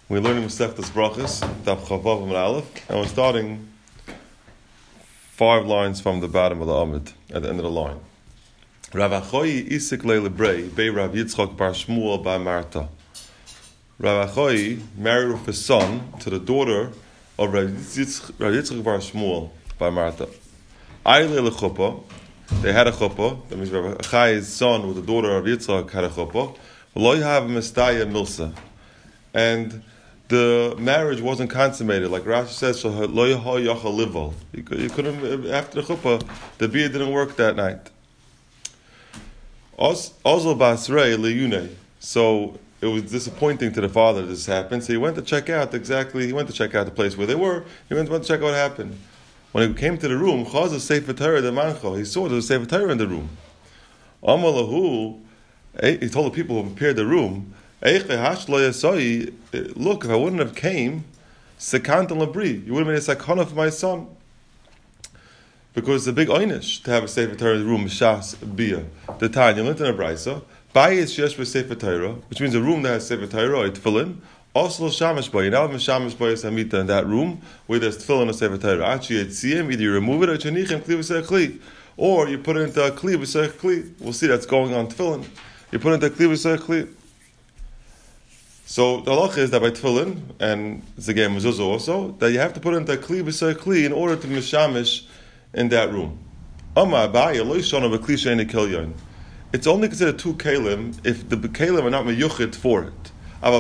We're learning Masechtas Brachos, Daf Chavav and Aleph, and we're starting 5 lines from the bottom of the Amud, at the end of the line. Rav Achoyi Isik Le'Lebrei, Bei Rav Yitzchak Bar Shmuel Bar Marta. Rav Achoyi married off his son to the daughter of Rav Yitzchak Bar Shmuel Bar Marta. Ayle Lechuppah, they had a chuppah, that means Rav Achoyi's son with the daughter of Yitzchak had a chuppah. Lo have Mestaya Milsa. And the marriage wasn't consummated, like Rashi says. So you couldn't, after the chuppah, the beer didn't work that night. Also basrei leyune. So it was disappointing to the father that this happened. So he went to check out the place where they were. He went to check out what happened. When he came to the room, Chaza Sefer Torah the mancho. He saw there was a Sefer Torah in the room. Amalahu, he told the people who prepared the room, look, if I wouldn't have came, sekant and labri, you would have made a sakana for my son. Because it's a big einish to have a Sefer Torah in the room, Mishas Bia. The Tanya, you learned in a Braisa, Bayis Shesh Sefer Torah, which means a room that has Sefer Torah or Tefillin, also Shamash Boy. You now have Shamash Boy Samita in that room where there's Tefillin or Sefer Torah. Actually, either you remove it or Chanichem Kli V'Sech Kli. Or you put it into a Kli V'Sech Kli. We'll see that's going on Tefillin. You put it into Kli V'Sech Kli. So the halacha is that by tefillin, and it's again mezuzah also, that you have to put it into kli b'sei kli in order to mishamish in that room. It's only considered 2 kalim if the kalim are not meyuchid for it.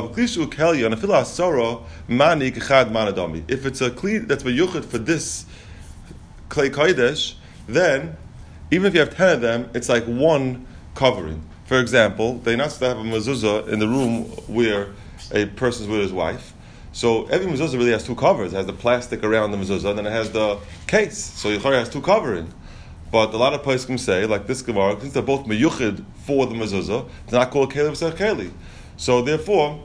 If it's a kli that's meyuchid for this klei kodesh, then even if you have 10 of them, it's like one covering. For example, they're not supposed to have a mezuzah in the room where a person's with his wife. So every mezuzah really has 2 covers. It has the plastic around the mezuzah, and then it has the case. So Yichari has 2 covering. But a lot of poskim say, like this Gemara, since they're both meyuchid for the mezuzah, it's not called keli b'sech keli. So therefore,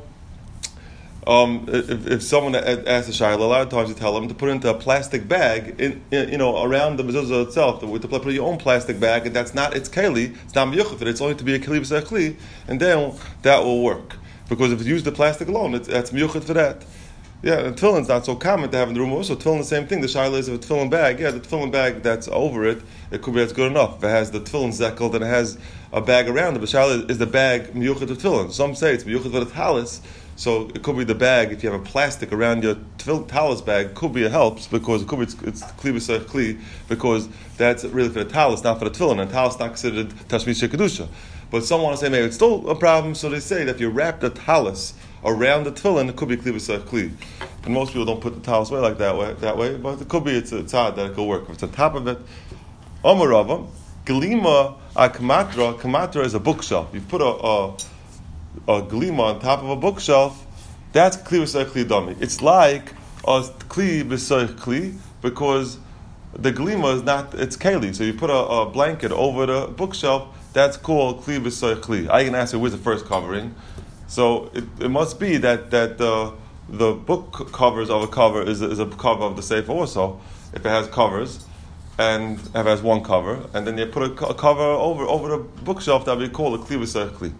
if someone asks a shayla, a lot of times you tell them to put it into a plastic bag, around the mezuzah itself. To put your own plastic bag, and that's not its keli. It's not meyuchid. It's only to be a keli b'sech keli, and then that will work. Because if you use the plastic alone, that's meyuchid for that. Yeah, and tefillin's not so common to have in the room. Also, tefillin the same thing. The shayla is of a tefillin bag. Yeah, the tefillin bag that's over it, it could be that's good enough. If it has the tefillin zekel, then it has a bag around it. But shayla is the bag meyuchid to tefillin. Some say it's meyuchid for the talis. So it could be the bag. If you have a plastic around your talis bag, could be it helps because it could be it's kli b'sech kli because that's really for the talis, not for the tefillin. And talis not considered tashmish kedusha. But some want to say maybe it's still a problem, so they say that if you wrap the talis around the tefillin, it could be kli b'sech kli. And most people don't put the talis away like that way, but it could be it's odd that it could work. If it's on top of it, Omarava, Gelima kamatra is a bookshelf. You put a glima on top of a bookshelf, that's kli b'sech kli dami. It's like a kli b'sech kli because the glima is not, it's keli. So you put a blanket over the bookshelf, that's called kli b'sech kli. I can ask you, where's the first covering? So it must be that the book covers of a cover is a cover of the sefer also, if it has covers, and if it has one cover, and then you put a cover over the bookshelf, that would be called a kli b'sech kli.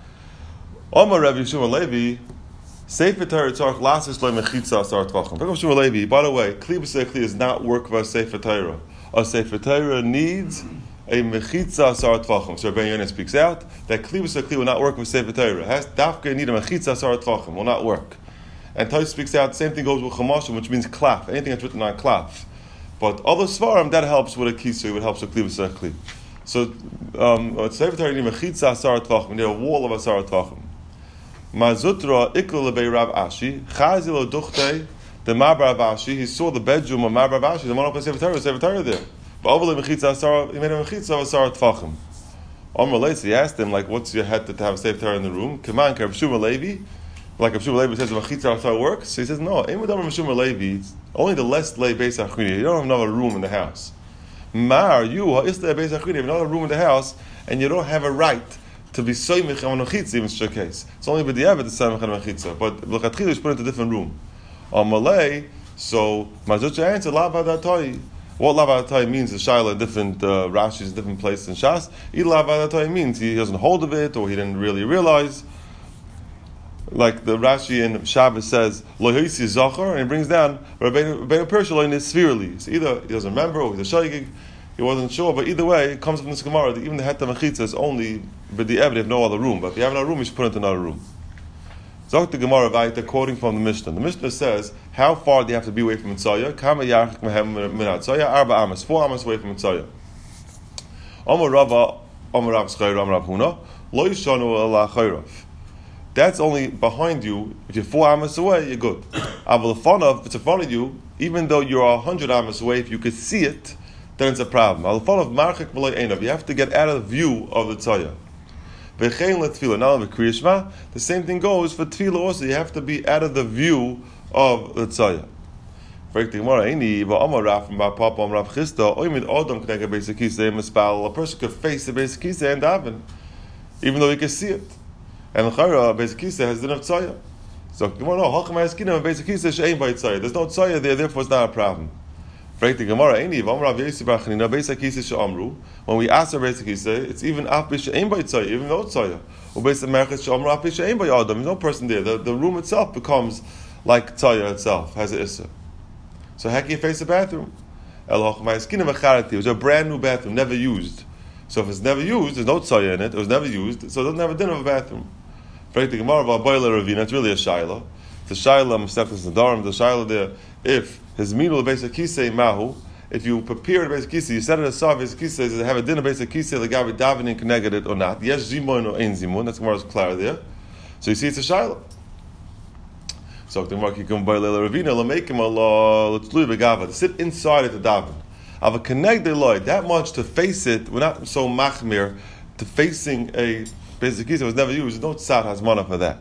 Omar Rav Yeshua Levi, Sefer Torah tzarich lasis lo mechitza asar tvachim. Rav Yeshua Levi, by the way, kli b'sech kli is not work for a Sefer Torah. A Sefer Torah needs a mechitza asar tvachim. So Rabbi Yonan speaks out that kli b'sech kli will not work with Sefer Torah. It has dafka need a mechitza asar tvachim, will not work. And Tais speaks out the same thing goes with chamashim, which means klaf, anything that's written on klaf. But other svarim that helps with a kisui, it helps with kli b'sech kli. So Sefer Torah need mechitza asar tvachim, need a wall of asar tvachim. Mazutra ikla lebei Rav Ashi chazilo duchte the Rav Ashi. He saw the bedroom of Rav Ashi. The one open Sefer Torah there. But overly mechitza asar, he made a mechitza of asar tvachim. Omar Leisi, he asked him, like, what's your head to have a Sefer Torah in the room? Come on, Rav Shuma Levi. Like Rav Shuma Levi says, mechitza asar works. So he says, no. Ein madam Rav Shuma Levi. Only the less lay beis achrini. You don't have another room in the house. Mar you is there beis achrini. You have another room in the house, and you don't have a right to be soymich on mechitza, even in such a case. It's only with the avid to soymich on mechitza, but l'chatchila is put into a different room. On Malay, so Mazucha answered lavadatoi. What lavadatoi means is shaila different Rashi's different places in Shas. Either lavadatoi means he doesn't hold of it, or he didn't really realize. like the Rashi in Shabbos says, Lo Yosi Zachar, and he brings down Rabbeinu Pershel in his spherely. So either he doesn't remember, or he's a shaygig, he wasn't sure, but either way, it comes from this Gemara that even the Heta Mechitza is only b'di'ev, they have no other room. But if you have another room, you should put it into another room. Zok the Gemara Vayta, quoting from the Mishnah. The Mishnah says, how far do you have to be away from Mitzayah? Kama yarchik mehem min Mitzayah, arba amas, 4 amas away from Mitzayah. Amar Rava, Amar Rav Schayra, Amar Rav Huna, lo yishanu ala chayrav. That's only behind you. If you're 4 amas away, you're good. Aval if it's in front of you, even though you're 100 amas away, if you could see it, then it's a problem. Aval marchik v'lo einav. You have to get out of the view of the tzayah. V'chein letfila. Now with Kriya Shema, the same thing goes for tefillah also. You have to be out of the view of the tzayah. A person could face the basic kisei and daven, even though he can see it. And the chayra basic kisei has enough tzayah. So there's no tzayah there, therefore it's not a problem. When we ask our basic kisei, it's even even though tzayah. There's no person there. The room itself becomes like tzayah itself, has an issa. So how can you face the bathroom? It was a brand new bathroom, never used. So if it's never used, there's no tzayah in it, it was never used, so it doesn't have a din of a bathroom. It's really a shaila. It's a shaila, the shaila there, if his minul basic kisei mahu, if you prepare the basic kisei, you set it aside, basic kisei, does it have a din of basic kisei, the gabi davening connected it or not? Yes, zimun or ein zimun, that's Gemara's clear there. So you see it's a shaila. So the Gemara can buy Leila Ravina, make him Allah, let's leave a gava, to sit inside it to daven. Have a connect the Lord, that much to face it, we're not so machmir, to facing a basic kisei was never used, no tzad has mana for that.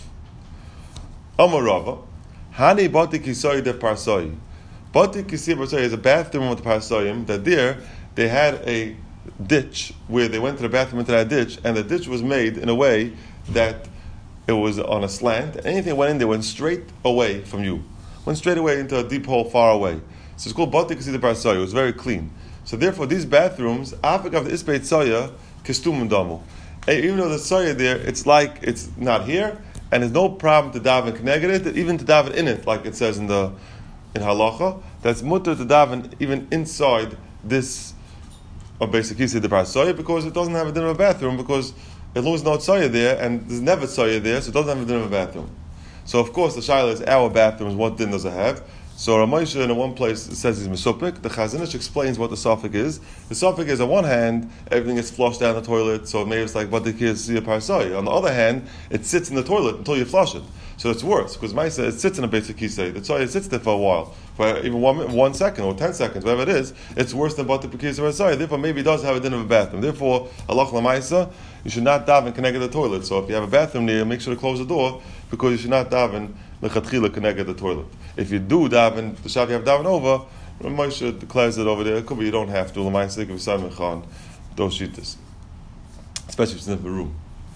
Amar Rava, Hani Bati Kisoi de Parsoi. Bati Kisoi Parsoi is a bathroom with the Parsoim, that there they had a ditch where they went to the bathroom into that ditch, and the ditch was made in a way that it was on a slant, and anything that went in there went straight away from you. Went straight away into a deep hole far away. So it's called Bati Kisoi de Parsoi, it was very clean. So therefore these bathrooms, Afik of the Isbeit Tzoya, Kistum Damu. Even though the Tzoya there, it's like it's not here, and there's no problem to daven connected it, even to daven in it, like it says in halacha, that's mutter to daven even inside this basic kisei de parsoya, because it doesn't have a din of a bathroom, because as long as no tzayah there, and there's never tzayah there, so it doesn't have a din of a bathroom. So of course the shaila is our bathrooms, what din does it have? So Ramosha in one place says he's mesupik. The Chazon Ish explains what the suffix is. The suffix is on one hand, everything is flushed down the toilet, so maybe it's like Badikis Parsai. On the other hand, it sits in the toilet until you flush it. So it's worse, because Maisa, it sits in a basic kisei. The tzayah sits there for a while, for even 1 second or 10 seconds, whatever it is, it's worse than Badikis Parsai. Therefore, maybe it does have a din of a bathroom. Therefore, Allah Maisa, you should not daven connected to the toilet. So if you have a bathroom near, make sure to close the door, because you should not daven lechatchila connected to the toilet. If you do daven, the Shabbat you have daven over, Moshe declares it over there. It could be you don't have to. L'mayin sake of Simon Khan, those shittas, especially if it's in the room.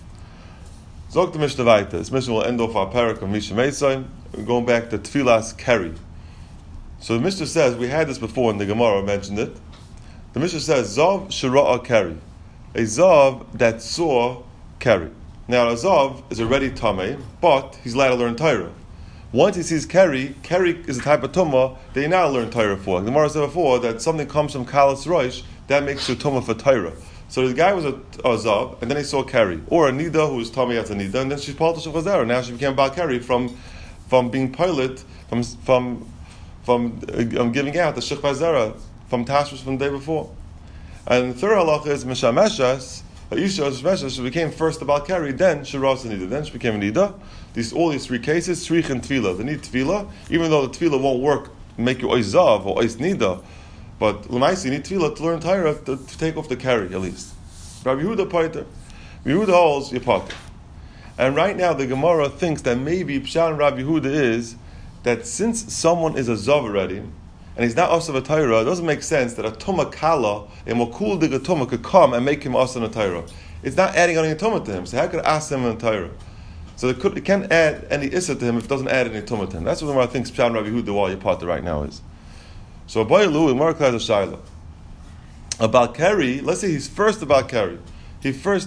Zog the Mishnah weiter. This Mishnah will end off our parak of Mishnah Meisai. We're going back to Tfilas Keri. So the Mishnah says, we had this before in the Gemara, mentioned it. The Mishnah says, Zav Shira'a Keri. A Zav that saw Keri. Now a Zav is already Tameh, but he's allowed to learn Torah. Once he sees Keri is a type of Tumah that you now learn Torah for. The Gemara said before that something comes from Kalas Rosh, that makes you Tumah for Torah. So the guy was a Zav, and then he saw Keri. Or a Nida who was Tameh as a Nida, and then she's Palta Shechazera. Now she became Baal Keri from being pilot, from giving out the Shechazera, from Tashmish from the day before. And the third halacha is Meshameshas, she became first about Keri, then she rose a Nida, then she became a Nida. All these 3 cases, Srich and Tefillah. They need Tefillah, even though the Tefillah won't work, make you Oiz Zav or Oiz Nida. But L'maisi, you need Tefillah to learn Torah, to take off the Keri, at least. Rabbi Yehuda Paiter. Rabbi Yehuda holds Yepater. And right now, the Gemara thinks that maybe Pshat and Rabbi Yehuda is that since someone is a Zav already, and he's not Asav a Torah, it doesn't make sense that a Tumah Kala, a Mokul Dig a Tumah, could come and make him Asav a Torah. It's not adding any Tumah to him, so how could it ask him in Torah? So it can't add any Issa to him if it doesn't add any Tumah to him. That's what the Gemara thinks Pshat and Rabbi Yehuda while Yepater right now is. So Abaye Lu, Gemara has a Shaila. About Keri, let's say he's first about Keri. He first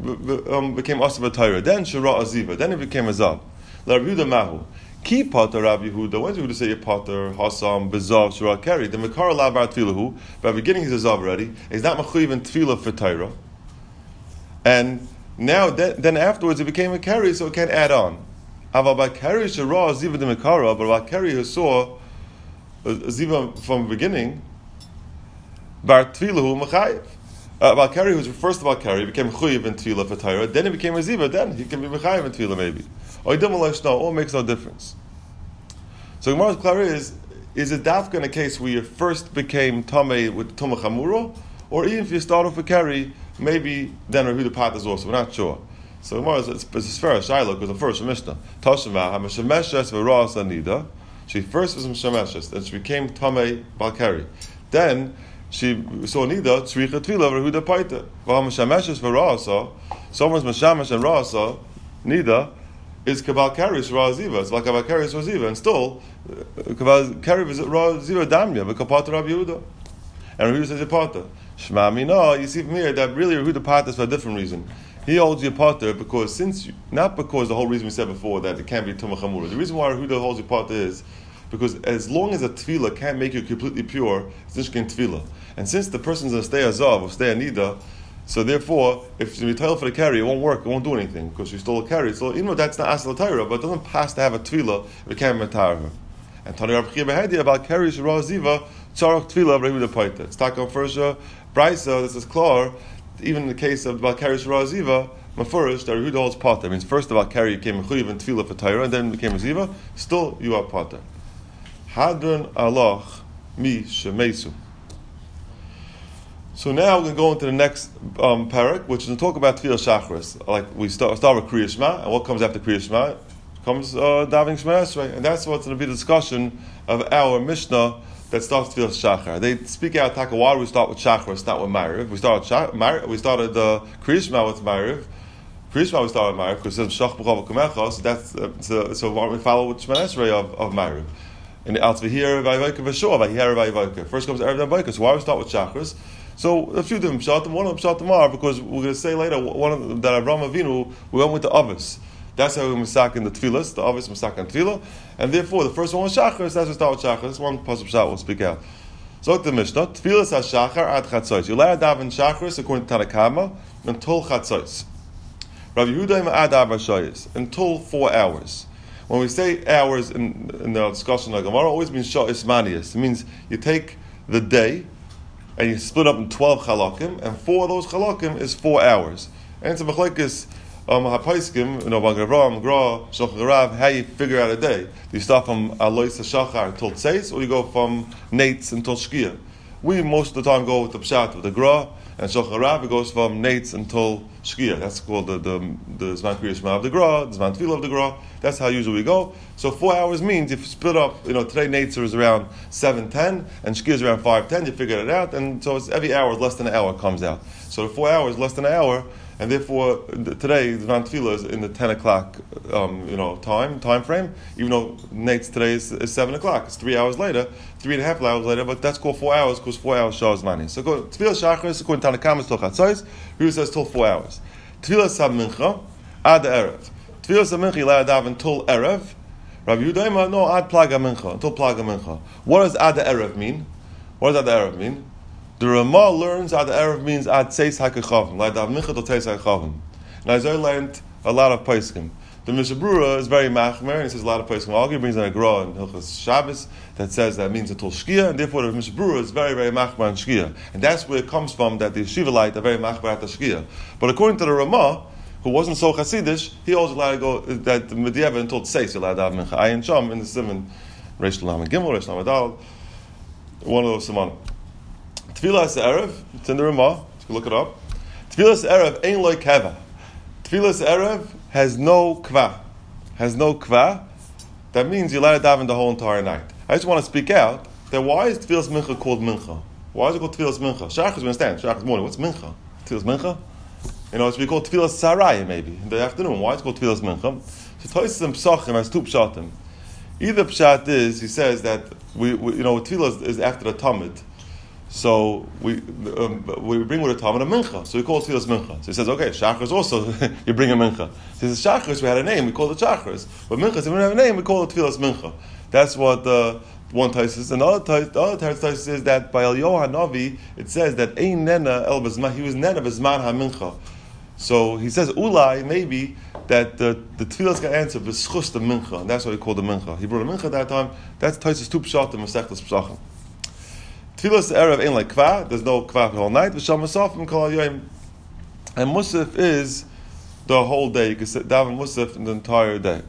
became Asav Torah. Then Shara Aziva. Then it became a Zav. La Rabbi Yehuda Mahu. Ki Pater Rabbi Yehuda. When did Yehuda say Pater, Hasam, Bezav, Shara Keri? The Mekar Labar Tfilahu. By beginning he's a Zav already. He's not Mechuyev in Tfilah for Torah. And now, then afterwards it became a Keri, so it can't add on. Aval by Keri Shara Aziva the Mekara, but by Keri who saw Aziva from the beginning, Bar Tfilahu Mechayev. Balkari, who's first of Balkari, became Chuyiv in Tefillah for Torah. Then he became a Ziva. Then he can be Mechayiv in Tefillah maybe. All makes no difference. So Gemara's clear is it dafka in a case where you first became Tamei with Tumah Chamura, or even if you start off with Kari, maybe then Rehuda Patas also. We're not sure. So Gemara it's fair Shiloh because the first Mishnah Tashema HaMeshameshes v'Ras Anida. She first was Meshameshes, and she became Tamei Balkari. Then she saw Nida Tzricha Tefillah Rehuda Paita. V'Hameshameshes v'Rasa. Someone's Meshamesh and Rasa Nida is Kabal Karish Raziva. It's like Kabal Karish Raziva, and still Kabal Karish Raziva Damya, but Kapata Rabbi Yehuda. And Rehuda says Yapata. Shema Mina, you see from here that really Rehuda Pata is for a different reason. He holds Yapata because not because the whole reason we said before that it can't be Tumah Chamura. The reason why Rehuda holds Yapata is because as long as a tefillah can't make you completely pure, it's nishkin tefillah. And since the person's going to stay azav or stay anida, so therefore, if you tell for the carry, it won't work, it won't do anything, because you stole a carry. So even though that's not asal Torah, but it doesn't pass to have a tefillah if it can't matar her. And Tani Rav Chia Behedi about carry shira ziva tzarach tefillah rehuda paita. It's takam firsha brisa. This is clear. Even in the case of about carry shira ziva, mafurish that rehuda holds pata. It means first about carry came mechuyev in tefillah for Torah, and then became a ziva. Still you are pata. Hadron alach mi shemesu. So now we're going to go into the next parak, which is to talk about Tefillah Shacharis. Like we start with Kriya Shema, and what comes after Kriya Shema? Comes Davening Shema Esrei, and that's what's going to be the discussion of our Mishnah that starts Tefillah Shachar. They speak out Taka. Why do we start with Shacharis, not with Ma'ariv? We started Kriya Shema with Ma'ariv. Kriya Shema we started with Ma'ariv because it says Shach B'chav Kamecha. So that's so we follow with Shema Esrei of Ma'ariv. And the Altzvahir Vayivoka V'Shor Vayihar Vayivoka. First comes Erev Vayivoka. So why do we start with Shacharis? So a few different pshatim. One of them pshatim are because we're going to say later one of them, that Avraham Avinu we went with the Avos. That's how we masak in the tefillas. The Avos masak in tefillah, and therefore the first one was Shacharis. That's what start with Shacharis. One pasuk pshat will speak out. So the Mishnah tefillas hashachar ad chatzos. You allowed to daven Shacharis according to Tanakama until chatzos. Rav Yehuda ad avashayis until 4 hours. When we say hours in the discussion like Gemara, always means sha'is manias. It means you take the day and you split up in 12 chalakim, and 4 of those chalakim is 4 hours. And it's a machlekes hapaiskim, Bang Avraham, Gra, Shulchan Rav, how you figure out a day. Do you start from Alois Shachar until Tzeis, or you go from Nates until Shkia? We most of the time go with the Pshat, with the Gra, and Shulchan Rav, it goes from Nates until Shkia. That's called the Zman Kriya Shema of the Gra, the Zman Tefillah of the Gra. That's how usually we go. So 4 hours means if you split up, today Nates is around 7:10 and Shkia is around 5:10. You figure it out, and so it's every hour less than an hour comes out. So the 4 hours less than an hour, and therefore today the Zman Tefillah is in the 10 o'clock time frame. Even though Nates today is 7 o'clock, it's 3 hours later, 3.5 hours later. But that's called 4 hours because 4 hours Shah Zmani. So go Tefillah Shacharis according to Tanakama till Chatzos. Who says till 4 hours? Tefillah Sab Mincha ad Erev. Tefillah Sab Mincha you daven until Erev. Rabbi Yehuda no ad Plaga Mincha until Plaga Mincha. What does ad Erev mean? What does ad Erev mean? The Ramah learns ad Erev means ad Tzeis HaKechavim. Like daven Mincha till Tzeis HaKechavim. Now I learned a lot of Paiskim. The Mishnah Berurah is very machmer, and he says a lot of Paiskim argue. Brings in a Gra and Hilchas Shabbos that says that means until Shkia, and therefore the Mishnah Berurah is very, very machmer on Shkia, and that's where it comes from that the Yeshivalite are very machmer at the Shkia. But according to the Ramah, who wasn't so Hasidish, he also allowed to go that the Mediyeva until Tzeis allowed to have Mincha Ayin Sham in the Simon Reish Lamed Gimel, Reish Lamed Dal, one of those Simanim. Tefillas Erev, it's in the Ramah. You can look it up. Tefillas Erev ain't like Keva. Tefillas Erev has no kva. That means you're allowed to daven the whole entire night. I just want to speak out that why is Tefillas Mincha called Mincha? Why is it called Tefillas Mincha? Shachar, we understand. Shachar morning. What's Mincha? Tefillas Mincha? It's be called Tefillas Sarai maybe in the afternoon. Why is it called Tefillas Mincha? So Tosis and Psachim has 2 pshatim. Either pshat is he says that we Tefillah is after the Talmud. So we bring with a Talmud a mincha. So we call it Tfilas mincha. So he says, okay, Shachris also, you bring a mincha. So he says, Shachris, we had a name, we call it Shachris. But mincha, if we don't have a name, we call it Tfilas mincha. That's what one Taisus. And the other Taisus is that by Eliyahu Hanavi, it says that Ein Nena El Bezman, he was Nena Bezman HaMincha. So he says, Ulai, maybe, that the Tfilas got answered, V'schus the mincha. And that's what he called the mincha. He brought a mincha at that time. That's Taisus 2 Pshat and Masechtas Psachim. Tfilas Erev ain't like kva. There's no kva for the whole night. V'shal Musafim kol hayoyim. And Musaf is the whole day. You can daven Musaf in the entire day.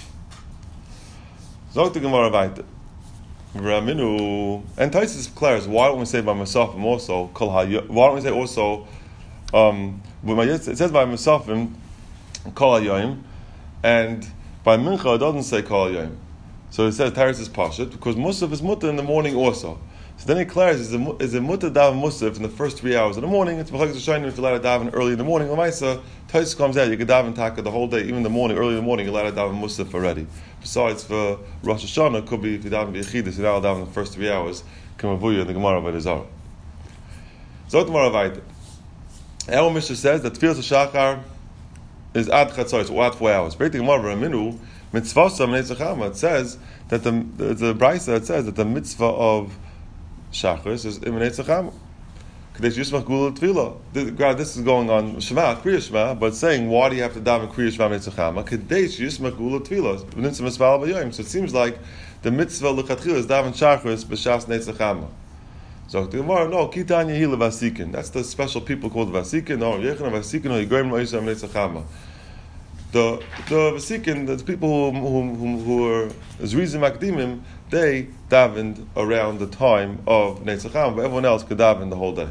Zog the Gemara weiter. V'raminu. And Taisus declares, why don't we say by Musafim also kol hayoyim? Why don't we say also? It says by Musafim kol hayoyim, and by Mincha it doesn't say kol hayoyim. So it says Taris is Pashut because Musaf is mutter in the morning also. So then he declares, is a mutter daven musaf in the first 3 hours of the morning? It's b'chag z'shayim if you're allowed to daven early in the morning. L'maisa, Tais comes out, you can daven taka the whole day, even in the morning, early in the morning, you're allowed to daven musaf already. Besides, for Rosh Hashanah, it could be if you daven b'yechidus, you're allowed to daven the first 3 hours, k'mavuya in the Gemara by the Zara. So the Gemara weiter. Our Mishnah says that Tfilas Shachar is ad chatzos, or ad 4 hours. Break the Gemara v'raminu, mitzvasam netzachama. It says that the Brisa, it says that the mitzvah of Shachris is Imanei Tzacham. Kadesh Yismach Gula Tvila. This is going on Shema, Kriya Shema, but saying, why do you have to daven Kriya Shema Imanei Tzachama? Kadesh Yismach Gula Tvila. So it seems like the mitzvah L'chatchila is daven Shachris B'Shas Netzachama. So the Gemara, no, Kitanya Hila Vasikin. That's the special people called Vasikin, or Yechon Vasikin, or Yigorim Lo'isa Imanei Tzachama. The Vasikin, the people who are Zrizim Akdimim, they davened around the time of Netzacham, but everyone else could daven the whole day.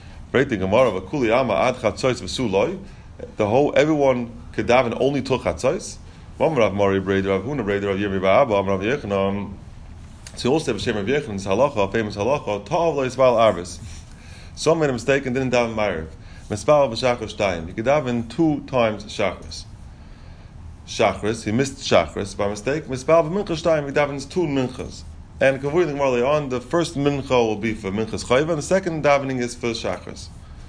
The whole, everyone could daven only till Chatzos. So also B'Shem Rav Yechon, this halacha, famous halacha, Ta'av lo yisbal arvis. Some made a mistake and didn't daven Ma'ariv. Mispal b'Shachar Shtayim. You could daven 2 times Shachris. Shachris, he missed Shachris by mistake. Mispal v'mincha Shtayim, he davens 2 minchas. And Kavui the Gemara on, the first mincha will be for minchas chayva, and the second davening is for Shachris.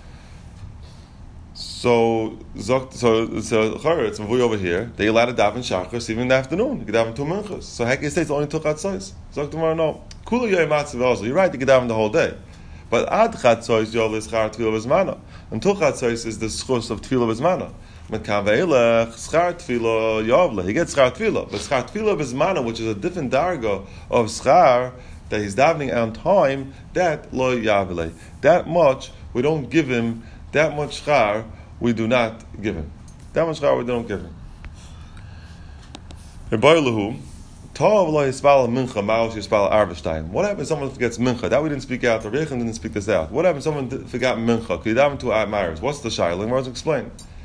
So it's Mavui over here. They allowed to daven Shachris even in the afternoon. You could daven 2 minchas. So Heki states only took Chatzos. Zok tomorrow, no. Kula yoy matzav also. You're right, you could daven the whole day. But ad Chatzos yol is char tefillah b'zmana. Until Chatzos is the schus of tefillah b'zmana. Mekav ve'elech schar tefillah yovle. He gets schar tefillah. But schar tefillah b'zmana, which is a different darga of schar, that he's davening on time, that lo yavle. That much, we don't give him, that much schar, we do not give him. That much schar we don't give him. What happens if someone forgets mincha? That we didn't speak out. The Rechan didn't speak this out. What happens if someone forgot mincha? Could you daven 2 admirers? What's the shayla? Let's explain.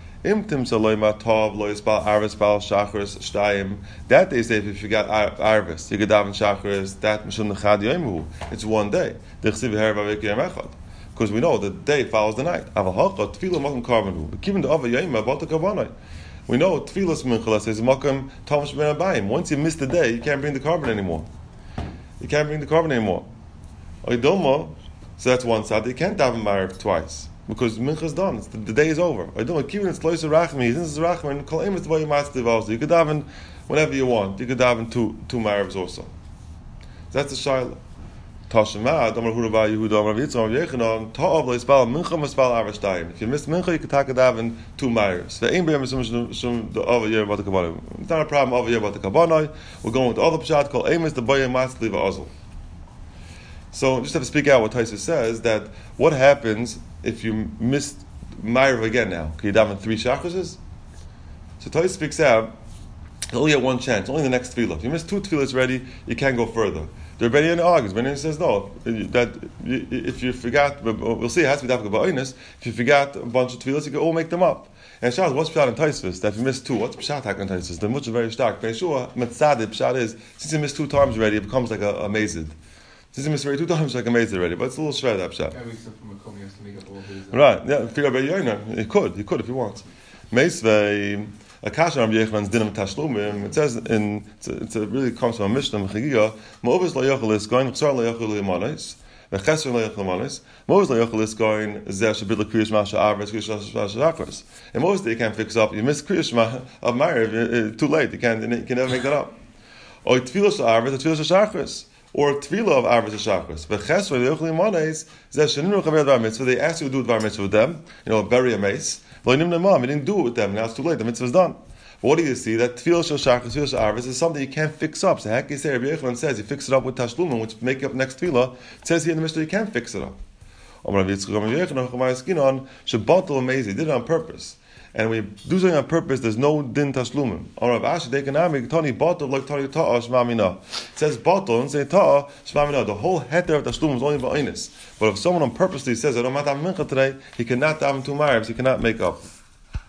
That they say if you forgot arvis, you could daven shachris. That it's 1 day. Because we know the day follows the night. We know tefillas mincha says makam tamash ben abayim. Once you miss the day, you can't bring the carbon anymore. So that's one side. You can't daven ma'ariv twice because mincha is done. The day is over. You could daven whenever you want. You could daven 2 ma'arivs also. That's the shayla. If you missed mincha, you could take a daven 2 ma'ariv. It's not a problem over here about the kabbanai. We're going with the other pshat called emes the boya matzli va'azul. So just have to speak out what Taisa says, that what happens if you missed ma'ariv again now? Can you daven 3 shachrises? So Taisa speaks out, you only get 1 chance, only the next tefillah. If you miss 2 tefillahs already, you can't go further. The Rebbeinu argues. Rebbeinu says no. That if you forgot, we'll see. It has to be dafka ba'onis. If you forgot a bunch of tefillahs, you can all make them up. And Shas, what's pshat in Taisvis? That if you missed 2, what's pshat in Taisvis? The much is very stark. Beishua metzadid pshat is since you missed 2 times already, it becomes like a mazid. Since you missed already 2 times, like a mazid already. But it's a little shred that pshat. Right? Yeah. Figure out He could if he wants. Meisvei. A kasha Rabbi Yechon's dinam tashlumim. It says it really comes from a Mishnah Mechagiga. Ma'ovis lo yochel is going chsar lo yochel limanos. The chesron lo yachol manis. Most lo yachol is going zeh shabid l'kriyas ma sha'avres kriyas shachris. And most that you can't fix up. You miss kriyas ma of Ma'ariv. Too late. You can never make that up. Or tefillah sha'avres, tefillah shachris. Or tefillah of avres shachris. But chesron lo yachol manis zeh sheninu chaver dvar mitzvah. They asked you to do dvar mitzvah with them. Bury a mace. Lo nimna mom. You didn't do it with them. Now it's too late. The mitzvah is done. But what do you see? That tefillah shachris, tefillah sha'avres is something you can't fix up. So Haki say Rabbi Yochanan says you fix it up with tashlumim, which make up next tefillah. It says here in the Mishnah you can't fix it up. Rabbi Yochanan amazing. He did it on purpose. And when you do something on purpose, there's no din tashlumim. It says batal and say ta'a shmamina. The whole heter of tashlumim is only ba'inus. But if someone on purposely says, I don't want to have mincha today, he cannot have 2 maribs, he cannot make up.